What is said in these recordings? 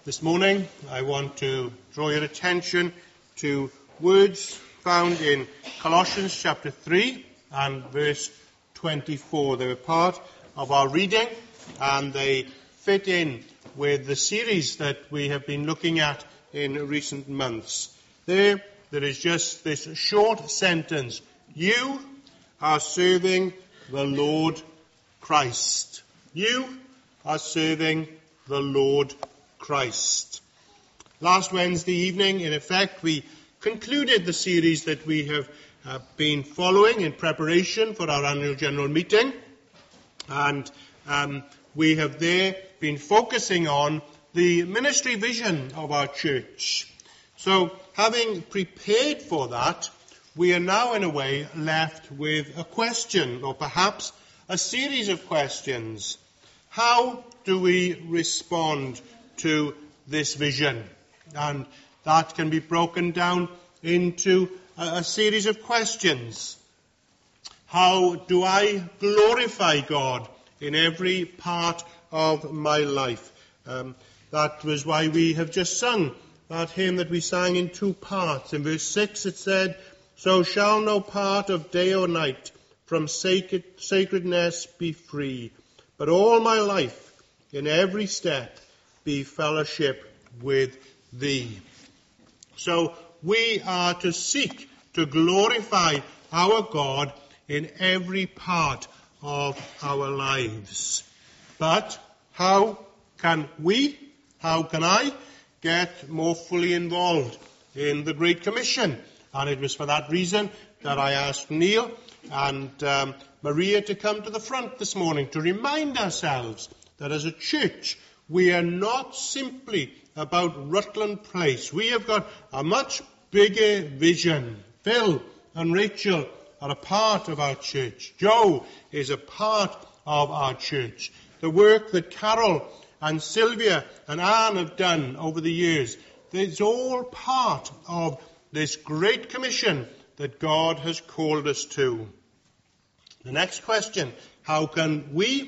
This morning, I want to draw your attention to words found in Colossians chapter 3 and verse 24. They were part of our reading, and they fit in with the series that we have been looking at in recent months. There is just this short sentence: you are serving the Lord Christ. You are serving the Lord Christ. Last Wednesday evening, in effect, we concluded the series that we have been following in preparation for our annual general meeting, and we have there been focusing on the ministry vision of our church. So, having prepared for that, we are now in a way left with a question, or perhaps a series of questions. How do we respond to this vision? And that can be broken down into a series of questions. How do I glorify God in every part of my life? That was why we have just sung that hymn that we sang in two parts. In verse 6 it said, "So shall no part of day or night from sacredness be free, but all my life in every step be fellowship with thee." So we are to seek to glorify our God in every part of our lives. But how can I get more fully involved in the Great Commission? And it was for that reason that I asked Neil and Maria to come to the front this morning to remind ourselves that as a church, we are not simply about Rutland Place. We have got a much bigger vision. Phil and Rachel are a part of our church. Joe is a part of our church. The work that Carol and Sylvia and Anne have done over the years, it's all part of this Great Commission that God has called us to. The next question: how can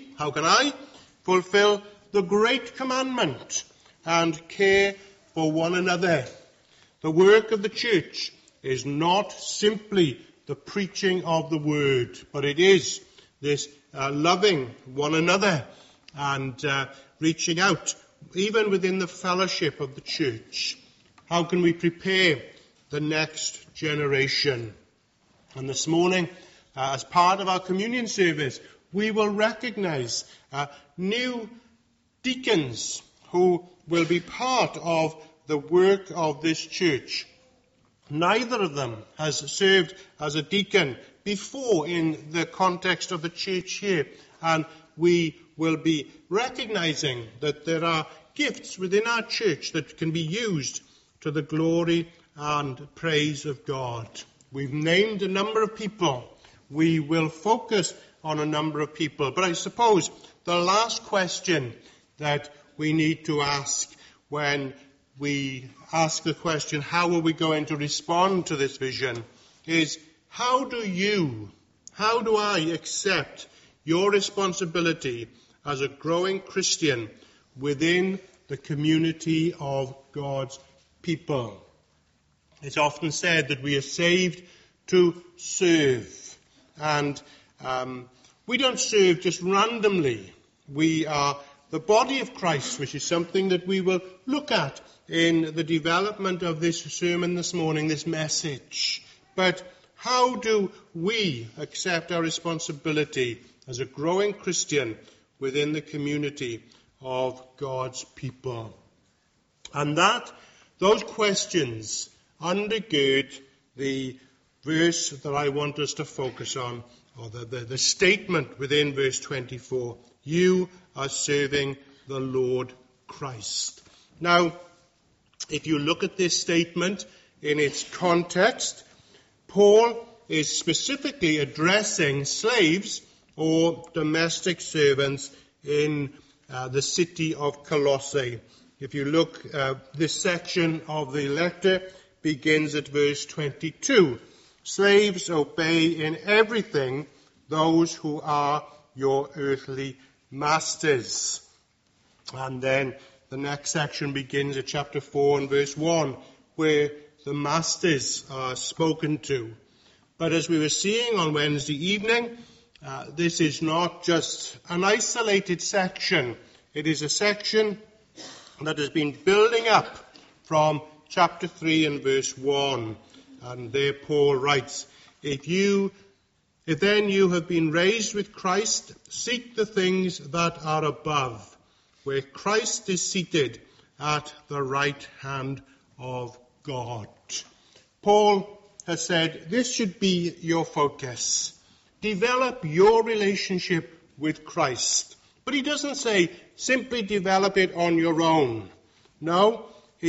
I fulfill the great commandment and care for one another? The work of the church is not simply the preaching of the word, but it is this loving one another and reaching out, even within the fellowship of the church. How can we prepare the next generation? And this morning, as part of our communion service, we will recognize new deacons who will be part of the work of this church. Neither of them has served as a deacon before in the context of the church here, and we will be recognizing that there are gifts within our church that can be used to the glory and praise of God. We've named a number of people. We will focus on a number of people. But I suppose the last question that we need to ask when we ask the question, how are we going to respond to this vision, is how do I accept your responsibility as a growing Christian within the community of God's people? It's often said that we are saved to serve. And we don't serve just randomly. We are the body of Christ, which is something that we will look at in the development of this sermon this morning, this message. But how do we accept our responsibility as a growing Christian within the community of God's people? And those questions undergird the verse that I want us to focus on, or the statement within verse 24. You are serving the Lord Christ. Now, if you look at this statement in its context, Paul is specifically addressing slaves or domestic servants in the city of Colossae. If you look, this section of the letter begins at verse 22. Slaves, obey in everything those who are your earthly masters. And then the next section begins at chapter 4 and verse 1, where the masters are spoken to. But as we were seeing on Wednesday evening, this is not just an isolated section. It is a section that has been building up from chapter 3 and verse 1. And there Paul writes, If then you have been raised with Christ, seek the things that are above, where Christ is seated at the right hand of God. Paul has said this should be your focus. Develop your relationship with Christ. But he doesn't say simply develop it on your own. No,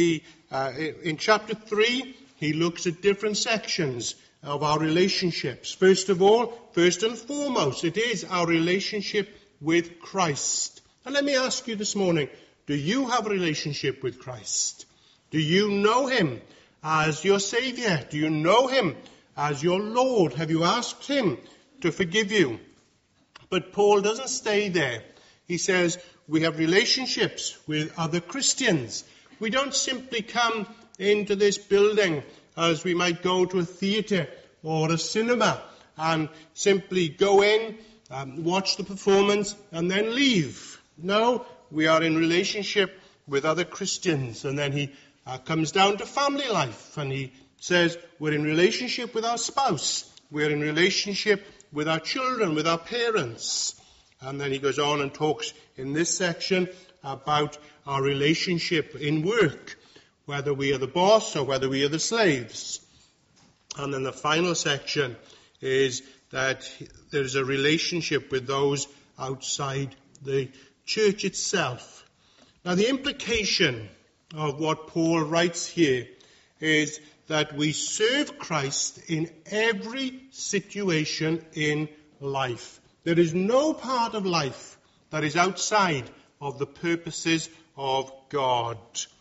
in chapter 3, he looks at different sections of our relationships. First of all, first and foremost, it is our relationship with Christ. And let me ask you this morning, do you have a relationship with Christ? Do you know him as your Saviour? Do you know him as your Lord? Have you asked him to forgive you? But Paul doesn't stay there. He says we have relationships with other Christians. We don't simply come into this building as we might go to a theatre or a cinema and simply go in, watch the performance and then leave. No, we are in relationship with other Christians. And then he comes down to family life and he says we're in relationship with our spouse. We're in relationship with our children, with our parents. And then he goes on and talks in this section about our relationship in work, whether we are the boss or whether we are the slaves. And then the final section is that there is a relationship with those outside the church itself. Now, the implication of what Paul writes here is that we serve Christ in every situation in life. There is no part of life that is outside of the purposes of God.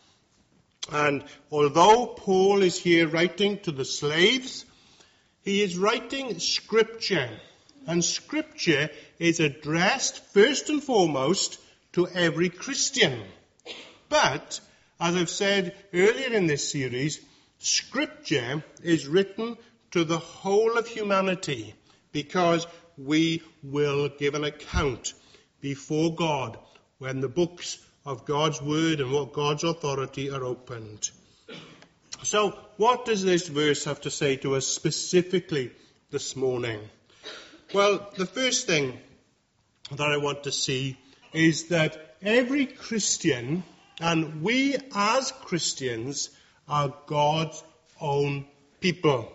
And although Paul is here writing to the slaves, he is writing Scripture. And Scripture is addressed first and foremost to every Christian. But, as I've said earlier in this series, Scripture is written to the whole of humanity because we will give an account before God when the books of God's Word and what God's authority are opened. So, what does this verse have to say to us specifically this morning? Well, the first thing that I want to see is that every Christian, and we as Christians, are God's own people.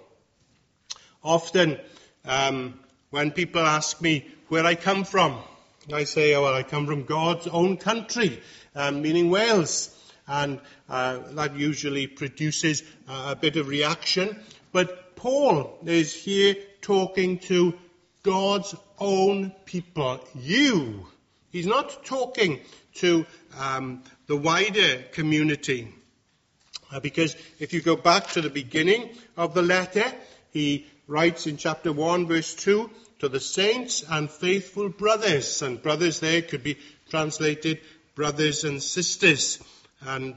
Often, when people ask me where I come from, I say, well, I come from God's own country, meaning Wales. And that usually produces a bit of reaction. But Paul is here talking to God's own people, you. He's not talking to the wider community. Because if you go back to the beginning of the letter, he writes in chapter 1, verse 2, to the saints and faithful brothers. And brothers there could be translated brothers and sisters. And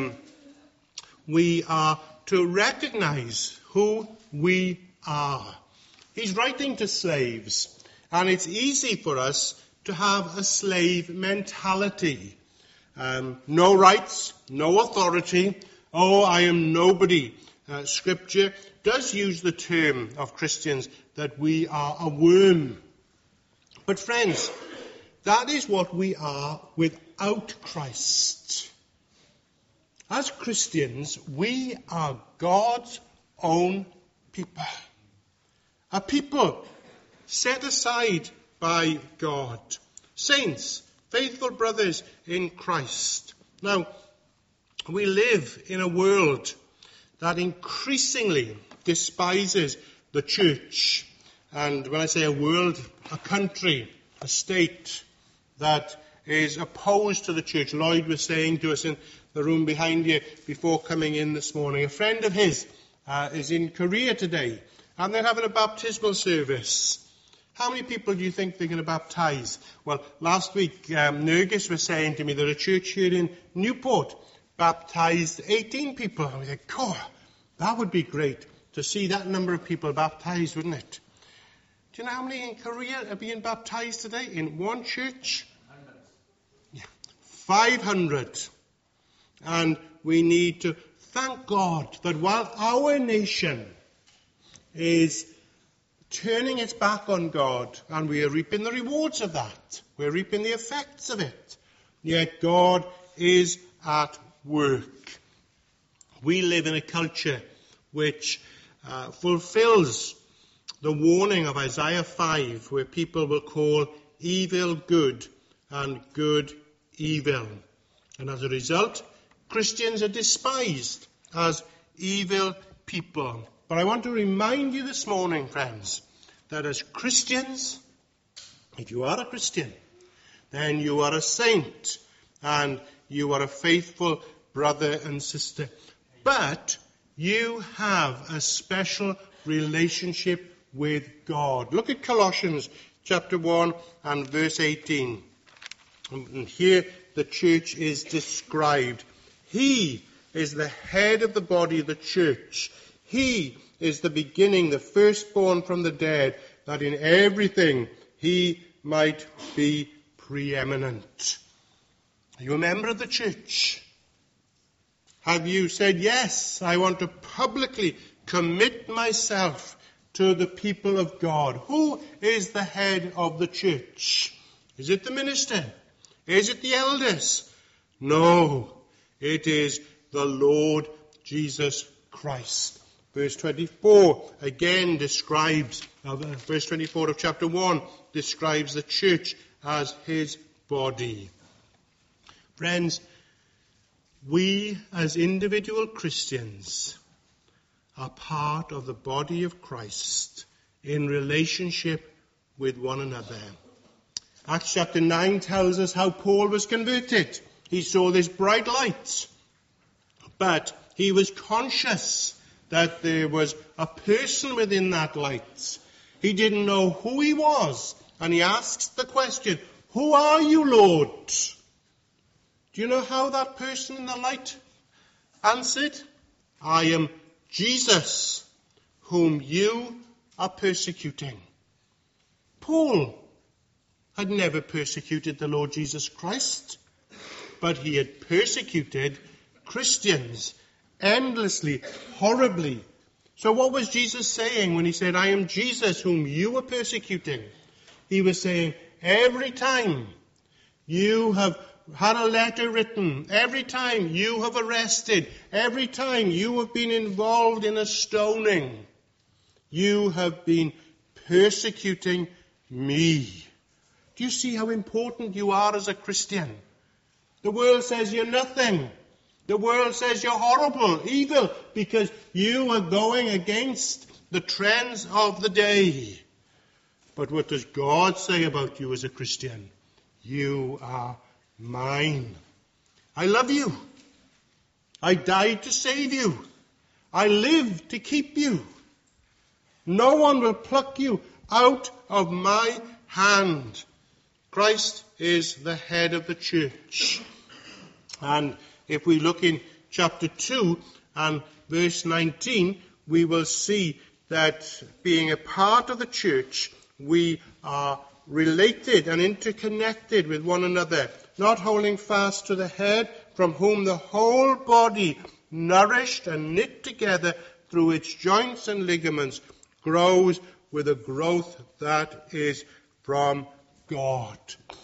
we are to recognize who we are. He's writing to slaves. And it's easy for us to have a slave mentality. No rights, no authority. Oh, I am nobody. Scripture does use the term of Christians that we are a worm. But friends, that is what we are without Christ. As Christians, we are God's own people. A people set aside by God. Saints, faithful brothers in Christ. Now, we live in a world that increasingly despises the church. And when I say a world, a country, a state that is opposed to the church. Lloyd was saying to us in the room behind you before coming in this morning, a friend of his is in Korea today, and they're having a baptismal service. How many people do you think they're going to baptize? Well, last week, Nergis was saying to me that a church here in Newport baptized 18 people. And we said, God, that would be great to see that number of people baptized, wouldn't it? Do you know how many in Korea are being baptized today in one church? 500. And we need to thank God that while our nation is turning its back on God, and we are reaping the rewards of that, we're reaping the effects of it, yet God is at work. We live in a culture which fulfills the warning of Isaiah 5, where people will call evil good and good evil. And as a result, Christians are despised as evil people. But I want to remind you this morning, friends, that as Christians, if you are a Christian, then you are a saint and you are a faithful brother and sister. But you have a special relationship with God. Look at Colossians chapter 1 and verse 18. And here the church is described. He is the head of the body, the church. He is the beginning, the firstborn from the dead, that in everything he might be preeminent. Are you a member of the church? Have you said, yes, I want to publicly commit myself to the people of God? Who is the head of the church? Is it the minister? Is it the elders? No, it is the Lord Jesus Christ. Verse 24 again describes, verse 24 of chapter 1 describes the church as his body. Friends, we as individual Christians are part of the body of Christ in relationship with one another. Acts chapter 9 tells us how Paul was converted. He saw this bright light, but he was conscious that there was a person within that light. He didn't know who he was, and he asks the question, "Who are you, Lord?" Do you know how that person in the light answered? "I am Jesus, whom you are persecuting." Paul had never persecuted the Lord Jesus Christ, but he had persecuted Christians endlessly, horribly. So what was Jesus saying when he said, "I am Jesus whom you are persecuting"? He was saying, every time you have had a letter written, every time you have arrested, every time you have been involved in a stoning, you have been persecuting me. Do you see how important you are as a Christian? The world says you're nothing. The world says you're horrible, evil, because you are going against the trends of the day. But what does God say about you as a Christian? You are mine. I love you. I died to save you. I live to keep you. No one will pluck you out of my hand. Christ is the head of the church. And if we look in chapter 2 and verse 19, we will see that being a part of the church, we are related and interconnected with one another, not holding fast to the head, from whom the whole body, nourished and knit together through its joints and ligaments, grows with a growth that is from God.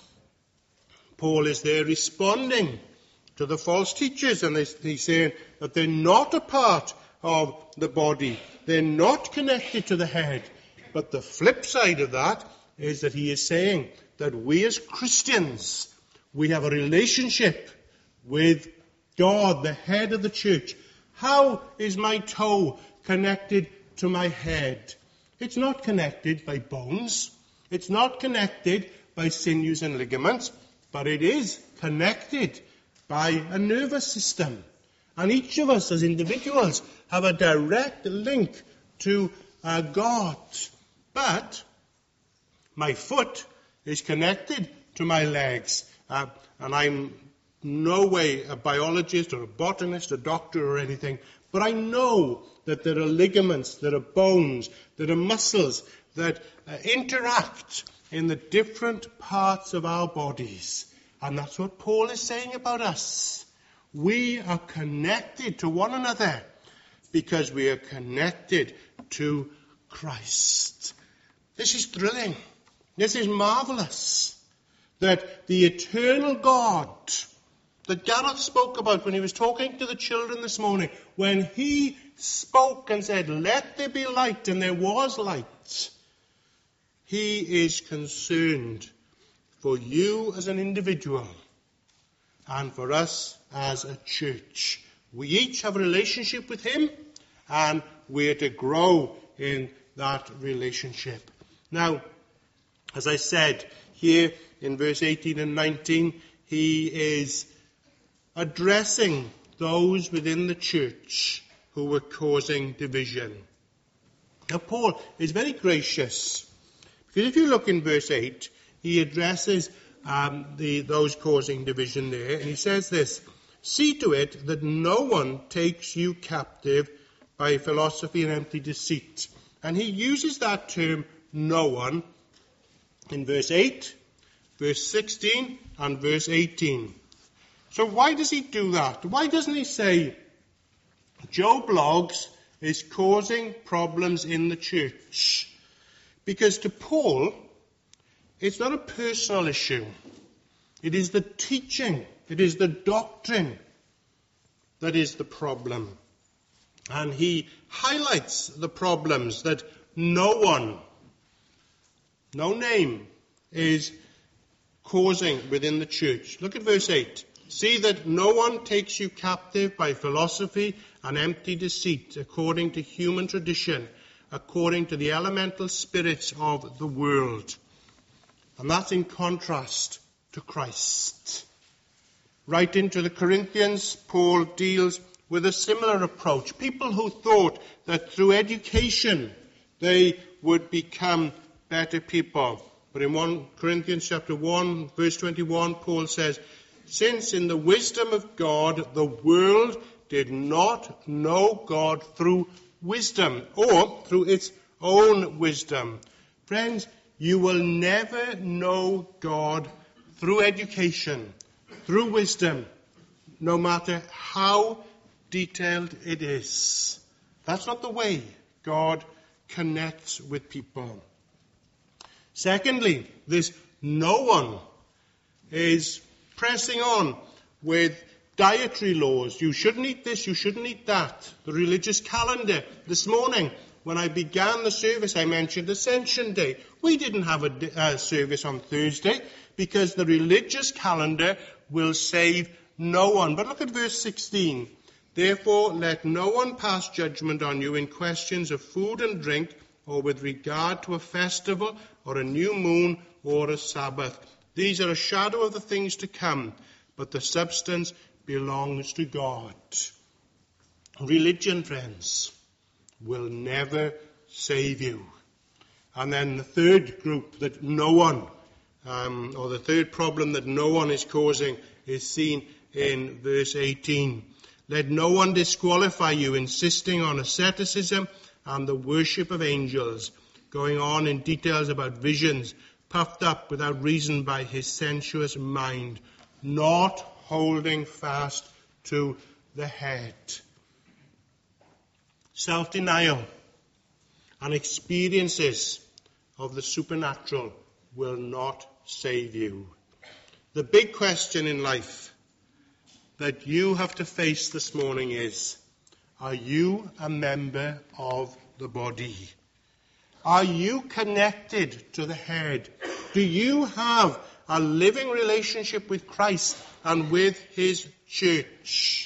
Paul is there responding to the false teachers, and he's saying that they're not a part of the body. They're not connected to the head. But the flip side of that is that he is saying that we as Christians, we have a relationship with God, the head of the church. How is my toe connected to my head? It's not connected by bones. It's not connected by sinews and ligaments, but it is connected by a nervous system. And each of us as individuals have a direct link to God. But My foot is connected to my legs. And I'm no way a biologist or a botanist, a doctor or anything, but I know that there are ligaments, there are bones, there are muscles that interact in the different parts of our bodies. And that's what Paul is saying about us. We are connected to one another because we are connected to Christ. This is thrilling. This is marvelous. That the eternal God that Gareth spoke about when he was talking to the children this morning, when he spoke and said, "Let there be light," and there was light, he is concerned for you as an individual and for us as a church. We each have a relationship with him, and we are to grow in that relationship. Now, as I said, here in verse 18 and 19, he is addressing those within the church who were causing division. Now, Paul is very gracious, because if you look in verse 8, he addresses those causing division there, and he says this: "See to it that no one takes you captive by philosophy and empty deceit." And he uses that term, no one, in verse 8, verse 16, and verse 18. So why does he do that? Why doesn't he say, Joe Bloggs is causing problems in the church? Because to Paul, it's not a personal issue. It is the teaching, it is the doctrine that is the problem. And he highlights the problems that no one, no name, is causing within the church. Look at verse 8. "See that no one takes you captive by philosophy and empty deceit, according to human tradition, according to the elemental spirits of the world." And that's in contrast to Christ. Right into the Corinthians, Paul deals with a similar approach. People who thought that through education they would become better people. But in 1 Corinthians chapter 1, verse 21, Paul says, "Since in the wisdom of God the world did not know God through wisdom, or through its own wisdom." Friends, you will never know God through education, through wisdom, no matter how detailed it is. That's not the way God connects with people. Secondly, this no one is pressing on with dietary laws. You shouldn't eat this, you shouldn't eat that. The religious calendar. This morning, when I began the service, I mentioned Ascension Day. We didn't have a service on Thursday because the religious calendar will save no one. But look at verse 16. "Therefore, let no one pass judgment on you in questions of food and drink, or with regard to a festival, or a new moon, or a Sabbath. These are a shadow of the things to come, but the substance belongs to God." Religion, friends, will never save you. And then the third group that no one, or the third problem that no one is causing, is seen in verse 18. "Let no one disqualify you, insisting on asceticism and the worship of angels," going on in details about visions, puffed up without reason by his sensuous mind, not holding fast to the head. Self-denial and experiences of the supernatural will not save you. The big question in life that you have to face this morning is, are you a member of the body? Are you connected to the head? Do you have a living relationship with Christ and with his church?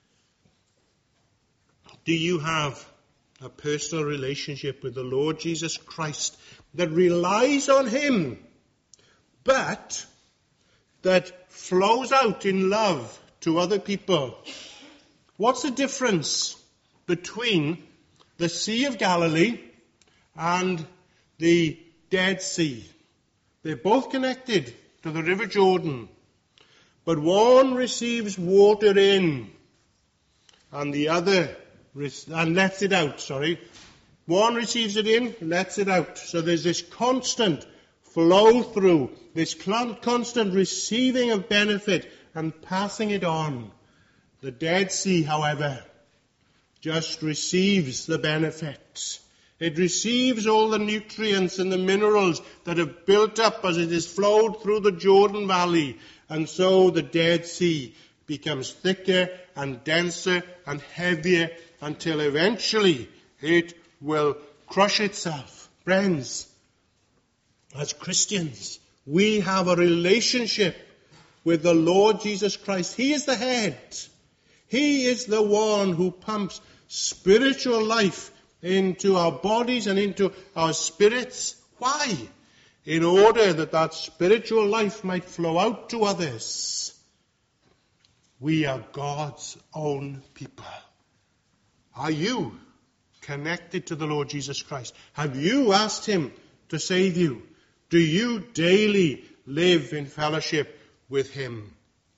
Do you have a personal relationship with the Lord Jesus Christ that relies on him, but that flows out in love to other people? What's the difference between the Sea of Galilee and the Dead Sea? They're both connected to the River Jordan. But one receives water in, and the other lets it out, One receives it in, lets it out. So there's this constant flow through, this constant receiving of benefit and passing it on. The Dead Sea, however, just receives the benefits. It receives all the nutrients and the minerals that have built up as it has flowed through the Jordan Valley. And so the Dead Sea becomes thicker and denser and heavier until eventually it will crush itself. Friends, as Christians, we have a relationship with the Lord Jesus Christ. He is the head. He is the one who pumps spiritual life into our bodies and into our spirits. Why? In order that that spiritual life might flow out to others. We are God's own people. Are you connected to the Lord Jesus Christ? Have you asked him to save you? Do you daily live in fellowship with him?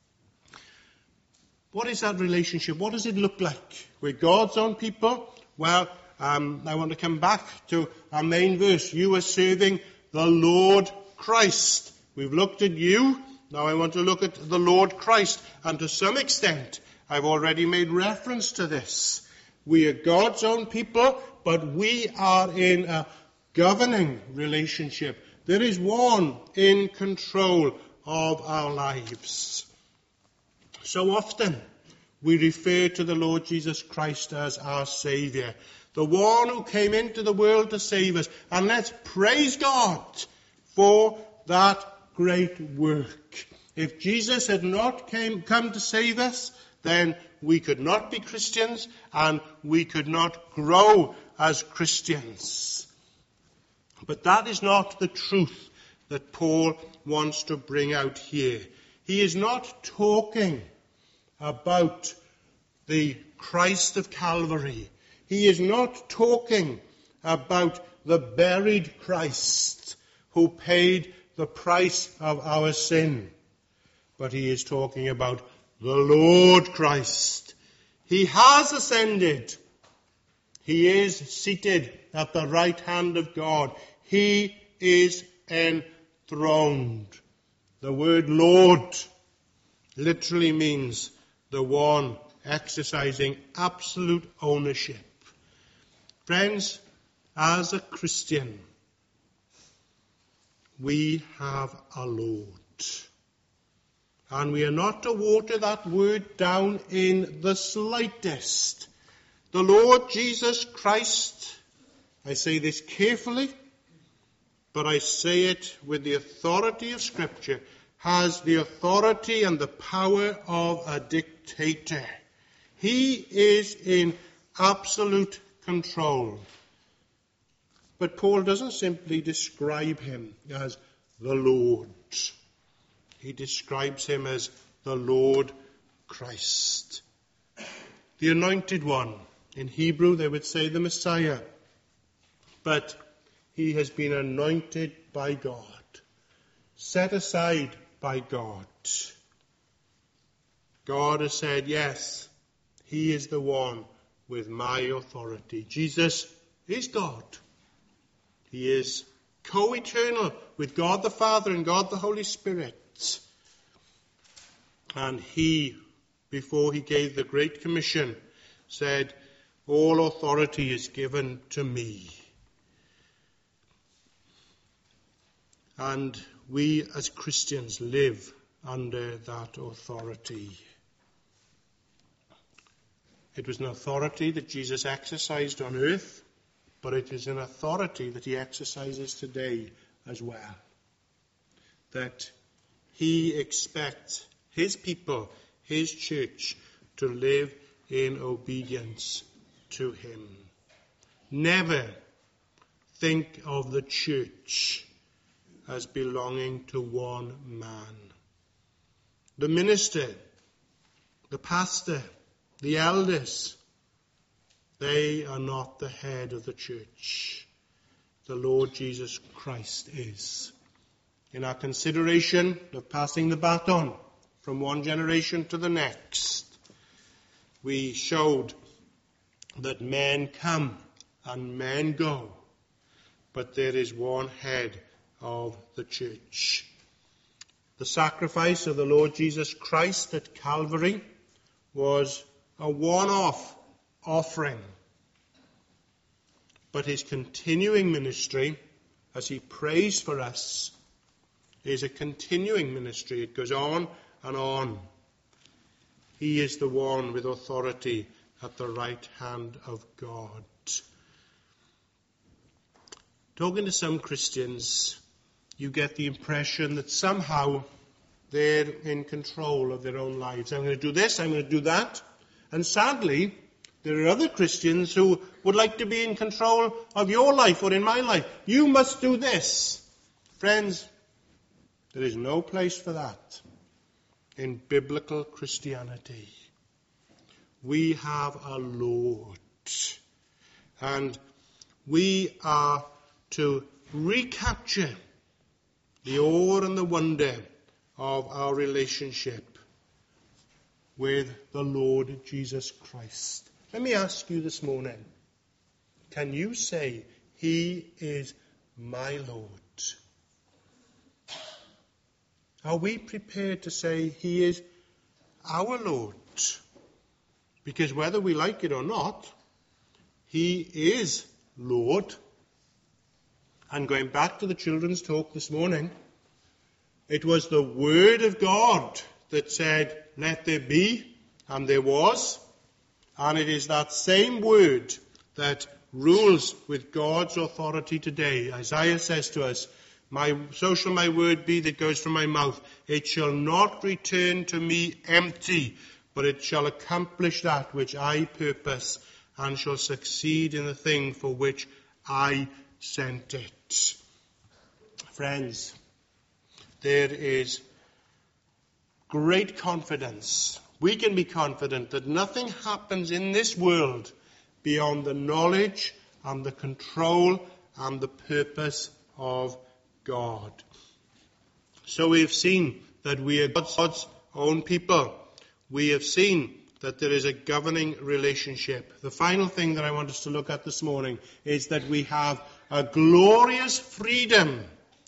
What is that relationship? What does it look like? We're God's own people. Well, I want to come back to our main verse. You are serving the Lord Christ. We've looked at you. Now I want to look at the Lord Christ. And to some extent, I've already made reference to this. We are God's own people, but we are in a governing relationship. There is one in control of our lives. So often we refer to the Lord Jesus Christ as our Saviour, the one who came into the world to save us. And let's praise God for that great work. If Jesus had not come to save us, then we could not be Christians and we could not grow as Christians. But that is not the truth that Paul wants to bring out here. He is not talking about the Christ of Calvary. He is not talking about the buried Christ who paid the price of our sin. But he is talking about the Lord Christ. He has ascended. He is seated at the right hand of God. He is enthroned. The word Lord literally means the one exercising absolute ownership. Friends, as a Christian, we have a Lord. And we are not to water that word down in the slightest. The Lord Jesus Christ, I say this carefully, but I say it with the authority of Scripture, has the authority and the power of a dictator. He is in absolute control. But Paul doesn't simply describe him as the Lord. He describes him as the Lord Christ. The Anointed One. In Hebrew they would say the Messiah. But he has been anointed by God. Set aside by God. God has said, yes, he is the one with my authority. Jesus is God. He is co-eternal with God the Father and God the Holy Spirit. And he, before he gave the Great Commission, said, all authority is given to me. And we as Christians live under that authority. It was an authority that Jesus exercised on earth, but it is an authority that he exercises today as well. That he expects his people, his church, to live in obedience to him. Never think of the church as belonging to one man. The minister, the pastor, the elders, they are not the head of the church. The Lord Jesus Christ is. in our consideration of passing the baton from one generation to the next. We showed that men come and men go, but there is one head of the church. The sacrifice of the Lord Jesus Christ at Calvary was a one-off offering. But his continuing ministry, as he prays for us, is a continuing ministry. It goes on and on. He is the one with authority at the right hand of God. Talking to some Christians, you get the impression that somehow they're in control of their own lives. I'm going to do this, I'm going to do that. And sadly, there are other Christians who would like to be in control of your life or in my life. You must do this. Friends, there is no place for that in biblical Christianity. We have a Lord, and we are to recapture the awe and the wonder of our relationship with the Lord Jesus Christ. Let me ask you this morning, can you say, He is my Lord? Are we prepared to say, He is our Lord? Because whether we like it or not, He is Lord. And going back to the children's talk this morning, it was the Word of God that said, let there be, and there was. And it is that same Word that rules with God's authority today. Isaiah says to us, so shall my word be that goes from my mouth. It shall not return to me empty, but it shall accomplish that which I purpose, and shall succeed in the thing for which I sent it. Friends, there is great confidence. We can be confident that nothing happens in this world beyond the knowledge and the control and the purpose of God. So we have seen that we are God's own people. We have seen that there is a governing relationship. The final thing that I want us to look at this morning is that we have a glorious freedom.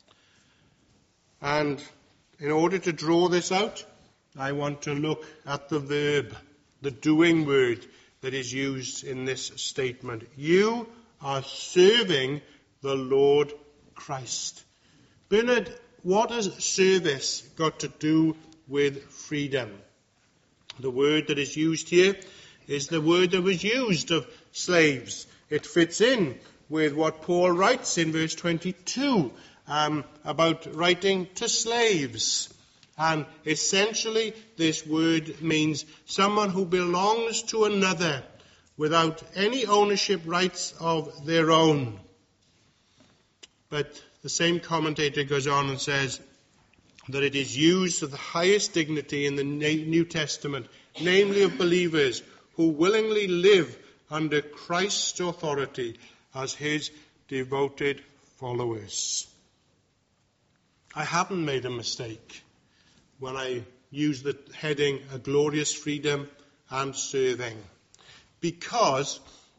And in order to draw this out, I want to look at the verb, the doing word that is used in this statement. You are serving the Lord Christ. Bernard, what has service got to do with freedom? The word that is used here is the word that was used of slaves. It fits in with what Paul writes in verse 22 about writing to slaves. And essentially this word means someone who belongs to another without any ownership rights of their own. But the same commentator goes on and says that it is used of the highest dignity in the New Testament, namely of believers who willingly live under Christ's authority as his devoted followers. I haven't made a mistake when I use the heading, A Glorious Freedom and Serving. Because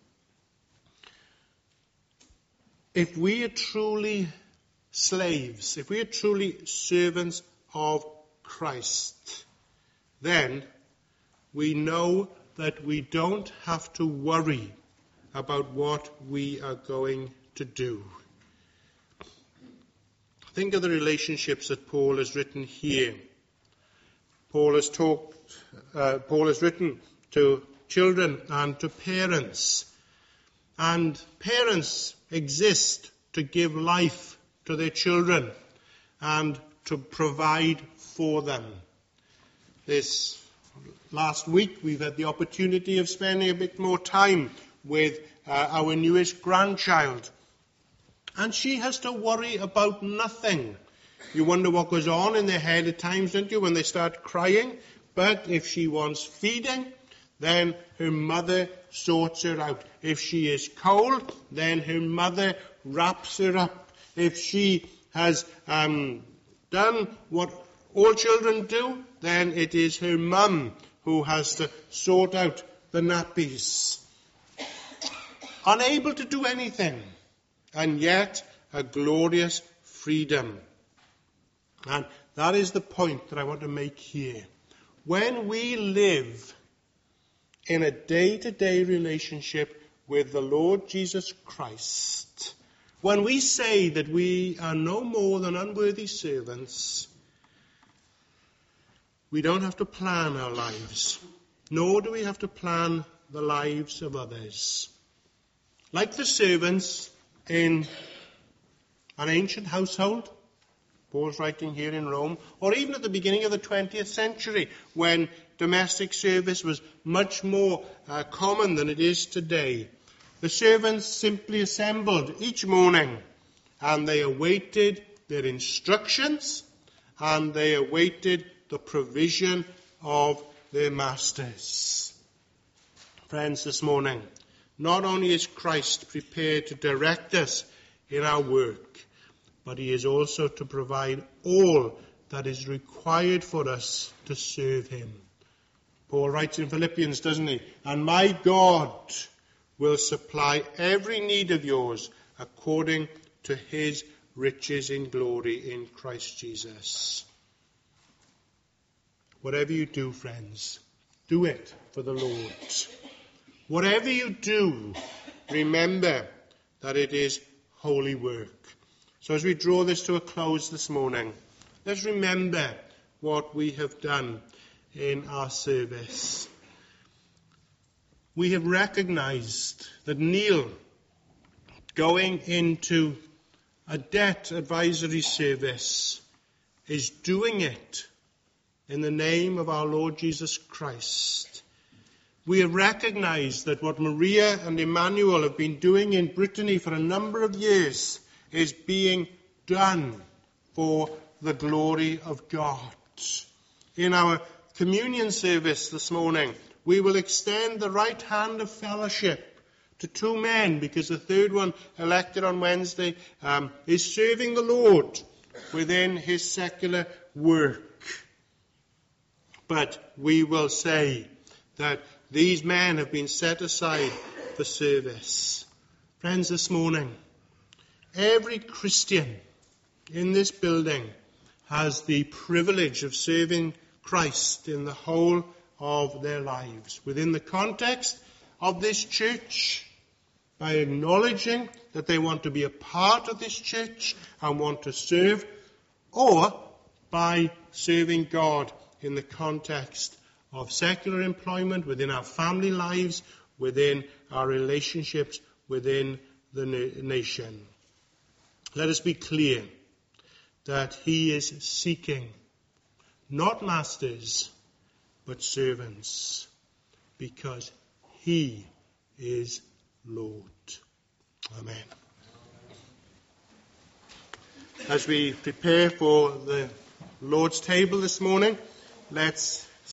if we are truly slaves, if we are truly servants of Christ, then we know that we don't have to worry about what we are going to do. Think of the relationships that Paul has written here. Paul has written to children and to parents. And parents exist to give life to their children and to provide for them. This last week we've had the opportunity of spending a bit more time with our newest grandchild. And she has to worry about nothing. You wonder what goes on in their head at times, don't you, when they start crying? But if she wants feeding, then her mother sorts her out. If she is cold, then her mother wraps her up. If she has done what all children do, then it is her mum who has to sort out the nappies. Unable to do anything, and yet a glorious freedom. And that is the point that I want to make here. When we live in a day-to-day relationship with the Lord Jesus Christ, when we say that we are no more than unworthy servants, we don't have to plan our lives, nor do we have to plan the lives of others. Like the servants in an ancient household, Paul's writing here in Rome, or even at the beginning of the 20th century, when domestic service was much more common than it is today, the servants simply assembled each morning, and they awaited their instructions, and they awaited the provision of their masters. Friends, this morning, not only is Christ prepared to direct us in our work, but he is also to provide all that is required for us to serve him. Paul writes in Philippians, doesn't he? And my God will supply every need of yours according to his riches in glory in Christ Jesus. Whatever you do, friends, do it for the Lord. Whatever you do, remember that it is holy work. So as we draw this to a close this morning, let's remember what we have done in our service. We have recognized that Neil, going into a debt advisory service, is doing it in the name of our Lord Jesus Christ. We have recognized that what Maria and Emmanuel have been doing in Brittany for a number of years is being done for the glory of God. In our communion service this morning, we will extend the right hand of fellowship to two men, because the third one, elected on Wednesday, is serving the Lord within his secular work. But we will say that these men have been set aside for service. Friends, this morning, every Christian in this building has the privilege of serving Christ in the whole of their lives, within the context of this church, by acknowledging that they want to be a part of this church and want to serve, or by serving God in the context of secular employment, within our family lives, within our relationships, within the nation. Let us be clear that he is seeking not masters, but servants, because he is Lord. Amen. As we prepare for the Lord's table this morning, let's